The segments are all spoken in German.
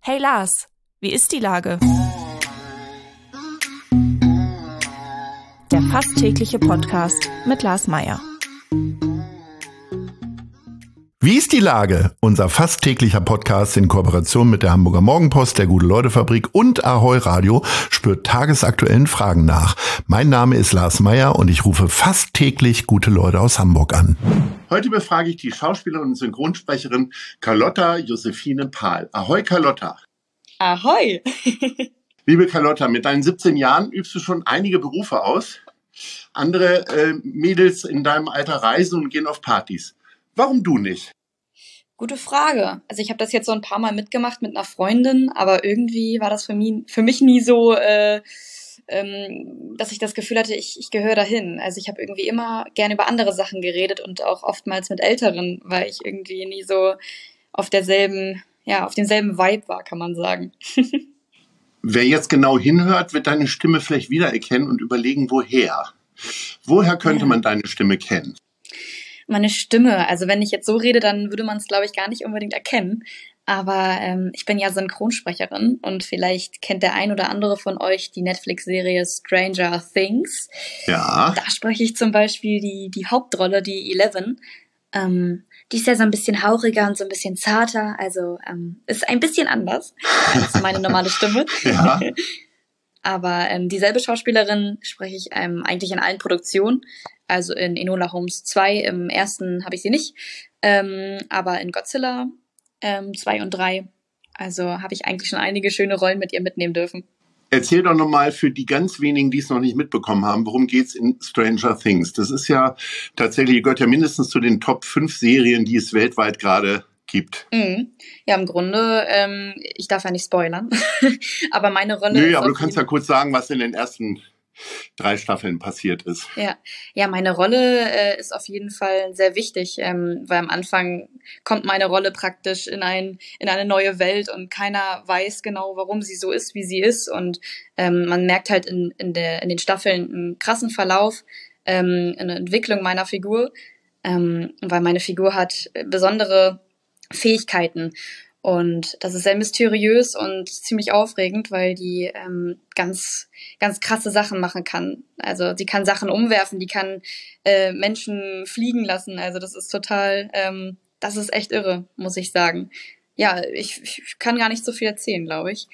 Hey Lars, wie ist die Lage? Der fast tägliche Podcast mit Lars Meyer. Wie ist die Lage? Unser fast täglicher Podcast in Kooperation mit der Hamburger Morgenpost, der Gute-Leute-Fabrik und Ahoi Radio spürt tagesaktuellen Fragen nach. Mein Name ist Lars Meyer und ich rufe fast täglich gute Leute aus Hamburg an. Heute befrage ich die Schauspielerin und Synchronsprecherin Carlotta Josephine Pahl. Ahoi Carlotta. Ahoi. Liebe Carlotta, mit deinen 17 Jahren übst du schon einige Berufe aus. Andere Mädels in deinem Alter reisen und gehen auf Partys. Warum du nicht? Gute Frage. Also ich habe das jetzt so ein paar Mal mitgemacht mit einer Freundin, aber irgendwie war das für mich nie so, dass ich das Gefühl hatte, ich gehöre dahin. Also ich habe irgendwie immer gerne über andere Sachen geredet und auch oftmals mit Älteren, weil ich irgendwie nie so auf demselben Vibe war, kann man sagen. Wer jetzt genau hinhört, wird deine Stimme vielleicht wiedererkennen und überlegen, woher. Woher könnte man deine Stimme kennen? Meine Stimme, also wenn ich jetzt so rede, dann würde man es, glaube ich, gar nicht unbedingt erkennen. Aber ich bin ja Synchronsprecherin und vielleicht kennt der ein oder andere von euch die Netflix-Serie Stranger Things. Ja. Da spreche ich zum Beispiel die Hauptrolle, die Eleven. Die ist ja so ein bisschen hauriger und so ein bisschen zarter, also ist ein bisschen anders als meine normale Stimme. Ja. Aber dieselbe Schauspielerin spreche ich eigentlich in allen Produktionen. Also in Enola Holmes 2, im ersten habe ich sie nicht, aber in Godzilla 2 und 3. Also habe ich eigentlich schon einige schöne Rollen mit ihr mitnehmen dürfen. Erzähl doch nochmal für die ganz wenigen, die es noch nicht mitbekommen haben, worum geht's in Stranger Things? Das ist ja tatsächlich, gehört ja mindestens zu den Top 5 Serien, die es weltweit gerade gibt. Mhm. Ja, im Grunde, ich darf ja nicht spoilern, aber meine Rolle Nö, ist aber du kannst ja kurz sagen, was in den ersten 3 Staffeln passiert ist. Ja, meine Rolle ist auf jeden Fall sehr wichtig, weil am Anfang kommt meine Rolle praktisch in eine neue Welt und keiner weiß genau, warum sie so ist, wie sie ist, und man merkt halt in den Staffeln einen krassen Verlauf, eine Entwicklung meiner Figur, weil meine Figur hat besondere Fähigkeiten. Und das ist sehr mysteriös und ziemlich aufregend, weil die ganz, ganz krasse Sachen machen kann. Also sie kann Sachen umwerfen, die kann Menschen fliegen lassen. Also das ist total, das ist echt irre, muss ich sagen. Ja, ich kann gar nicht so viel erzählen, glaube ich.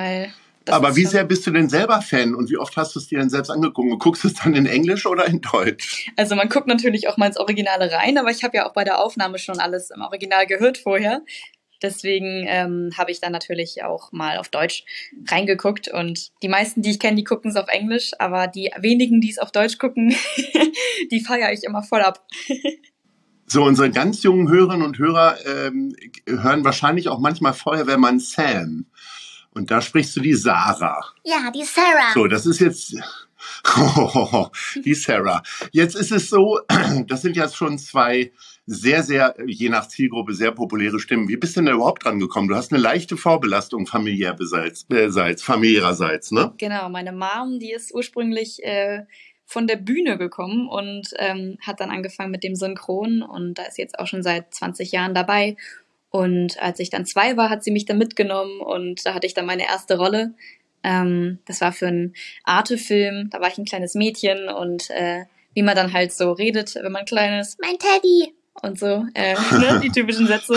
Aber wie sehr bist du denn selber Fan und wie oft hast du es dir denn selbst angeguckt? Guckst du es dann in Englisch oder in Deutsch? Also man guckt natürlich auch mal ins Originale rein, aber ich habe ja auch bei der Aufnahme schon alles im Original gehört vorher. Deswegen habe ich dann natürlich auch mal auf Deutsch reingeguckt, und die meisten, die ich kenne, die gucken es auf Englisch, aber die wenigen, die es auf Deutsch gucken, die feiere ich immer voll ab. So, unsere ganz jungen Hörerinnen und Hörer hören wahrscheinlich auch manchmal Feuerwehrmann Sam. Und da sprichst du die Sarah. Ja, die Sarah. So, das ist jetzt... die Sarah. Jetzt ist es so, das sind jetzt schon 2 sehr, sehr, je nach Zielgruppe, sehr populäre Stimmen. Wie bist du denn da überhaupt dran gekommen? Du hast eine leichte Vorbelastung familiärerseits, ne? Genau, meine Mom, die ist ursprünglich von der Bühne gekommen und hat dann angefangen mit dem Synchron, und da ist jetzt auch schon seit 20 Jahren dabei. Und als ich dann 2 war, hat sie mich dann mitgenommen, und da hatte ich dann meine erste Rolle. Das war für einen Arte-Film, da war ich ein kleines Mädchen, und wie man dann halt so redet, wenn man klein ist, Mein Teddy. und so, ne, die typischen Sätze.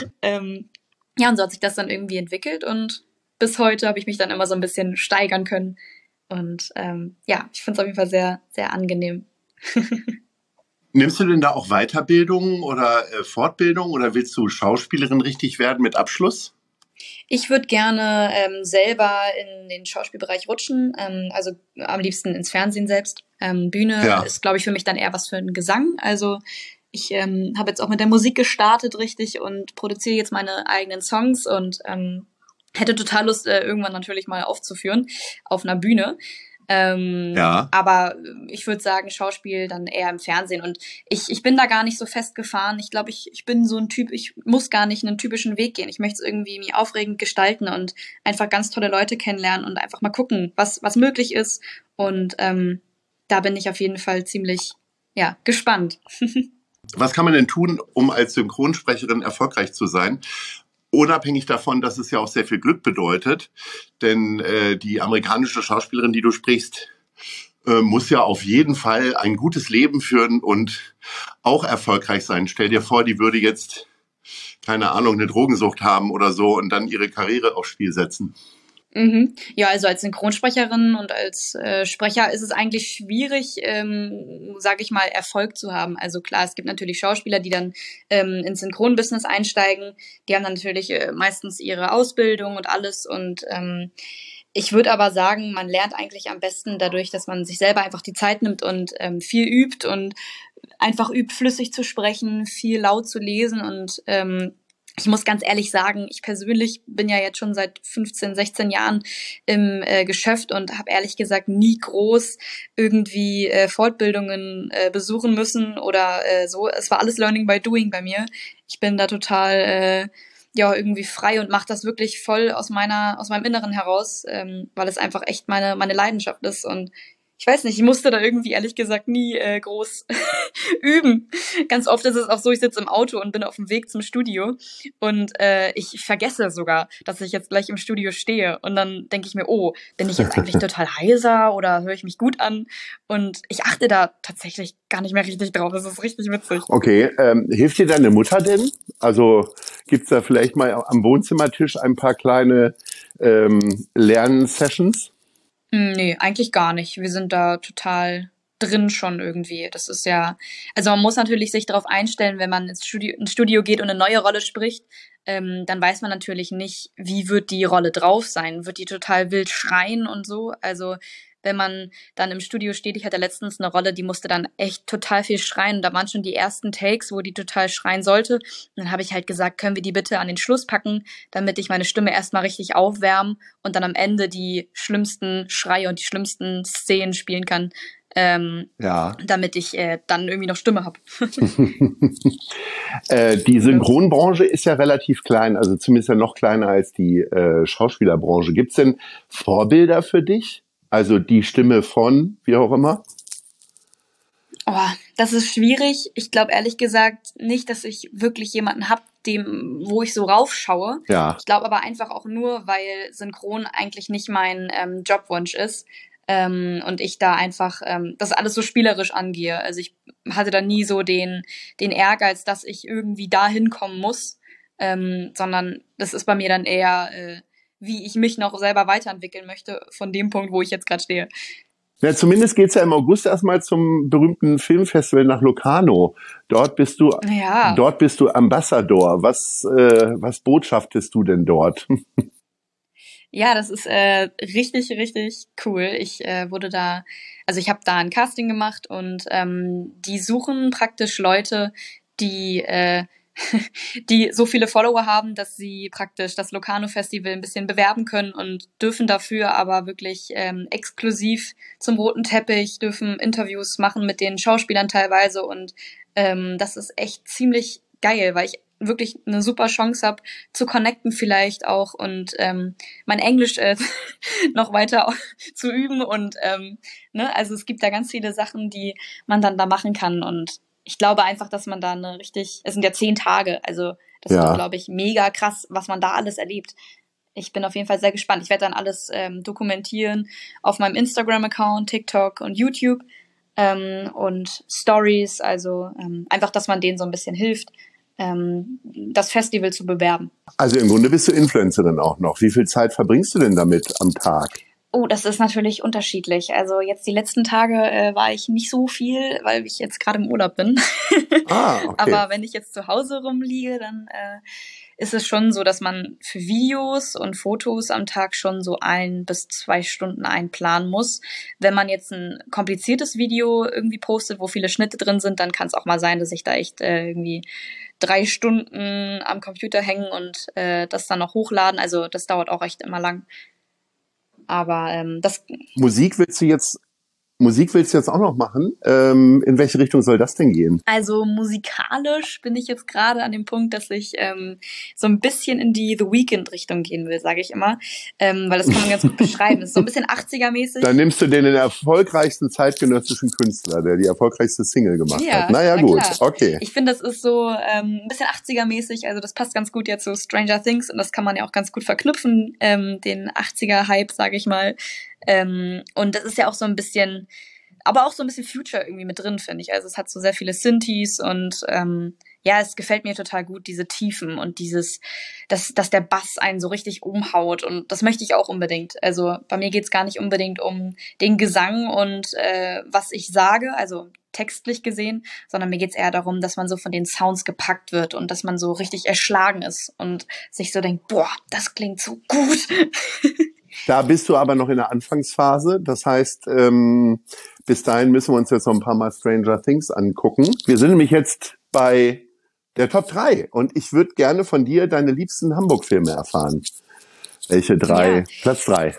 Ja, und so hat sich das dann irgendwie entwickelt, und bis heute habe ich mich dann immer so ein bisschen steigern können. Und ja, ich finde es auf jeden Fall sehr, sehr angenehm. Nimmst du denn da auch Weiterbildung oder Fortbildung oder willst du Schauspielerin richtig werden mit Abschluss? Ich würde gerne selber in den Schauspielbereich rutschen, also am liebsten ins Fernsehen selbst. Bühne ist, glaube ich, für mich dann eher was für einen Gesang. Also ich habe jetzt auch mit der Musik gestartet, richtig, und produziere jetzt meine eigenen Songs und hätte total Lust, irgendwann natürlich mal aufzuführen auf einer Bühne. Aber ich würde sagen, Schauspiel dann eher im Fernsehen. Und ich bin da gar nicht so festgefahren. Ich glaube, ich bin so ein Typ, ich muss gar nicht einen typischen Weg gehen. Ich möchte es irgendwie mir aufregend gestalten und einfach ganz tolle Leute kennenlernen und einfach mal gucken, was möglich ist. Und da bin ich auf jeden Fall ziemlich, gespannt. Was kann man denn tun, um als Synchronsprecherin erfolgreich zu sein? unabhängig davon, dass es ja auch sehr viel Glück bedeutet, denn die amerikanische Schauspielerin, die du sprichst, muss ja auf jeden Fall ein gutes Leben führen und auch erfolgreich sein. Stell dir vor, die würde jetzt, keine Ahnung, eine Drogensucht haben oder so und dann ihre Karriere aufs Spiel setzen. Mhm. Ja, also als Synchronsprecherin und als Sprecher ist es eigentlich schwierig, sage ich mal, Erfolg zu haben. Also klar, es gibt natürlich Schauspieler, die dann ins Synchronbusiness einsteigen. Die haben dann natürlich meistens ihre Ausbildung und alles. Und ich würde aber sagen, man lernt eigentlich am besten dadurch, dass man sich selber einfach die Zeit nimmt und viel übt und einfach übt, flüssig zu sprechen, viel laut zu lesen und ich muss ganz ehrlich sagen, ich persönlich bin ja jetzt schon seit 15, 16 Jahren im Geschäft und habe ehrlich gesagt nie groß irgendwie Fortbildungen besuchen müssen oder so. Es war alles Learning by Doing bei mir. Ich bin da total ja irgendwie frei und mache das wirklich voll aus meinem Inneren heraus, weil es einfach echt meine Leidenschaft ist und ich weiß nicht, ich musste da irgendwie ehrlich gesagt nie groß üben. Ganz oft ist es auch so, ich sitze im Auto und bin auf dem Weg zum Studio und ich vergesse sogar, dass ich jetzt gleich im Studio stehe. Und dann denke ich mir, oh, bin ich jetzt eigentlich total heiser oder höre ich mich gut an? Und ich achte da tatsächlich gar nicht mehr richtig drauf. Das ist richtig witzig. Okay, hilft dir deine Mutter denn? Also gibt's da vielleicht mal am Wohnzimmertisch ein paar kleine Lernsessions? Nee, eigentlich gar nicht. Wir sind da total drin schon irgendwie. Das ist ja, also man muss natürlich sich darauf einstellen, wenn man ins Studio geht und eine neue Rolle spricht, dann weiß man natürlich nicht, wie wird die Rolle drauf sein. Wird die total wild schreien und so? Also wenn man dann im Studio steht, ich hatte letztens eine Rolle, die musste dann echt total viel schreien. Und da waren schon die ersten Takes, wo die total schreien sollte. Und dann habe ich halt gesagt, können wir die bitte an den Schluss packen, damit ich meine Stimme erstmal richtig aufwärme und dann am Ende die schlimmsten Schreie und die schlimmsten Szenen spielen kann, damit ich dann irgendwie noch Stimme habe. Die Synchronbranche ist ja relativ klein, also zumindest ja noch kleiner als die Schauspielerbranche. Gibt's denn Vorbilder für dich? Also die Stimme von, wie auch immer? Oh, das ist schwierig. Ich glaube ehrlich gesagt nicht, dass ich wirklich jemanden habe, wo ich so raufschaue. Ja. Ich glaube aber einfach auch nur, weil Synchron eigentlich nicht mein Jobwunsch ist. Und ich da einfach das alles so spielerisch angehe. Also ich hatte da nie so den Ehrgeiz, dass ich irgendwie da hinkommen muss, sondern das ist bei mir dann eher, wie ich mich noch selber weiterentwickeln möchte von dem Punkt, wo ich jetzt gerade stehe. Ja, zumindest geht's ja im August erstmal zum berühmten Filmfestival nach Locarno. Dort bist du Ambassador. Was botschaftest du denn dort? Ja, das ist richtig, richtig cool. Ich habe da ein Casting gemacht und die suchen praktisch Leute, die die so viele Follower haben, dass sie praktisch das Locarno Festival ein bisschen bewerben können und dürfen dafür aber wirklich exklusiv zum roten Teppich, dürfen Interviews machen mit den Schauspielern teilweise und das ist echt ziemlich geil, weil ich wirklich eine super Chance habe zu connecten vielleicht auch und mein Englisch noch weiter zu üben und also es gibt da ganz viele Sachen, die man dann da machen kann und ich glaube einfach, dass man da es sind ja 10 Tage, also das ist, glaube ich, mega krass, was man da alles erlebt. Ich bin auf jeden Fall sehr gespannt. Ich werde dann alles dokumentieren auf meinem Instagram-Account, TikTok und YouTube und Stories, also einfach, dass man denen so ein bisschen hilft, das Festival zu bewerben. Also im Grunde bist du Influencerin auch noch. Wie viel Zeit verbringst du denn damit am Tag? Oh, das ist natürlich unterschiedlich. Also jetzt die letzten Tage war ich nicht so viel, weil ich jetzt gerade im Urlaub bin. Okay. Aber wenn ich jetzt zu Hause rumliege, dann ist es schon so, dass man für Videos und Fotos am Tag schon so 1 bis 2 Stunden einplanen muss. Wenn man jetzt ein kompliziertes Video irgendwie postet, wo viele Schnitte drin sind, dann kann es auch mal sein, dass ich da echt irgendwie 3 Stunden am Computer hängen und das dann noch hochladen. Also das dauert auch echt immer lang. Aber Musik willst du jetzt Musik willst du jetzt auch noch machen. In welche Richtung soll das denn gehen? Also musikalisch bin ich jetzt gerade an dem Punkt, dass ich so ein bisschen in die The Weeknd-Richtung gehen will, sage ich immer. Weil das kann man ganz gut beschreiben. Das ist so ein bisschen 80er-mäßig. Dann nimmst du den erfolgreichsten zeitgenössischen Künstler, der die erfolgreichste Single gemacht hat. Naja, gut, klar. Okay. Ich finde, das ist so ein bisschen 80er-mäßig. Also das passt ganz gut jetzt zu Stranger Things und das kann man ja auch ganz gut verknüpfen, den 80er-Hype, sage ich mal. Und das ist ja auch so ein bisschen, aber auch so ein bisschen Future irgendwie mit drin, finde ich. Also es hat so sehr viele Synthes und ja, es gefällt mir total gut, diese Tiefen und dieses, dass der Bass einen so richtig umhaut und das möchte ich auch unbedingt. Also bei mir geht's gar nicht unbedingt um den Gesang und was ich sage, also textlich gesehen, sondern mir geht's eher darum, dass man so von den Sounds gepackt wird und dass man so richtig erschlagen ist und sich so denkt, boah, das klingt so gut. Da bist du aber noch in der Anfangsphase. Das heißt, bis dahin müssen wir uns jetzt noch ein paar Mal Stranger Things angucken. Wir sind nämlich jetzt bei der Top 3 und ich würde gerne von dir deine liebsten Hamburg-Filme erfahren. Welche 3? Ja. Platz 3.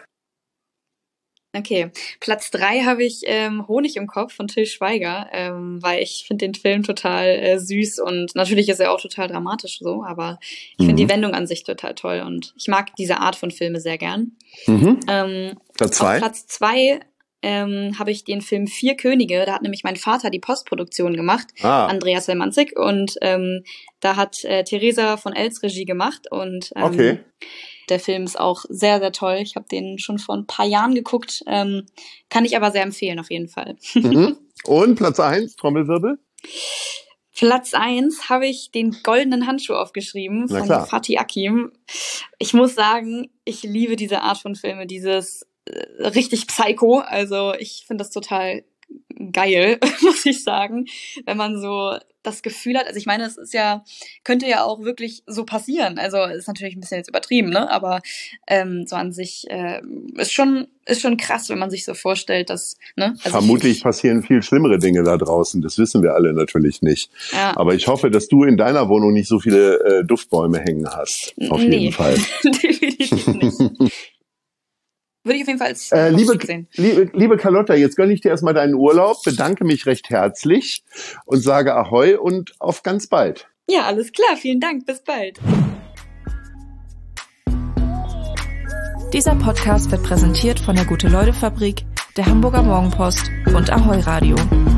Okay, Platz 3 habe ich Honig im Kopf von Til Schweiger, weil ich finde den Film total süß und natürlich ist er auch total dramatisch so, aber ich finde die Wendung an sich total toll und ich mag diese Art von Filme sehr gern. Platz 2? Auf Platz 2 habe ich den Film Vier Könige, da hat nämlich mein Vater die Postproduktion gemacht, Andreas Selmanzig, und da hat Theresa von Els Regie gemacht und okay. Der Film ist auch sehr, sehr toll. Ich habe den schon vor ein paar Jahren geguckt. Kann ich aber sehr empfehlen, auf jeden Fall. Und Platz 1, Trommelwirbel? Platz 1 habe ich den Goldenen Handschuh aufgeschrieben von Fatih Akin. Ich muss sagen, ich liebe diese Art von Filme, dieses richtig Psycho. Also ich finde das total geil, muss ich sagen, wenn man so das Gefühl hat, also ich meine, es ist ja, könnte ja auch wirklich so passieren, also ist natürlich ein bisschen jetzt übertrieben, ne, aber so an sich ist schon krass, wenn man sich so vorstellt, dass, ne. Also vermutlich passieren viel schlimmere Dinge da draußen, das wissen wir alle natürlich nicht, ja. Aber ich hoffe, dass du in deiner Wohnung nicht so viele Duftbäume hängen hast, auf jeden Fall. Definitiv nicht. Würde ich auf jeden Fall als sehen. Liebe Carlotta, jetzt gönne ich dir erstmal deinen Urlaub, bedanke mich recht herzlich und sage Ahoi und auf ganz bald. Ja, alles klar, vielen Dank, bis bald. Dieser Podcast wird präsentiert von der Gute-Leute-Fabrik, der Hamburger Morgenpost und Ahoi Radio.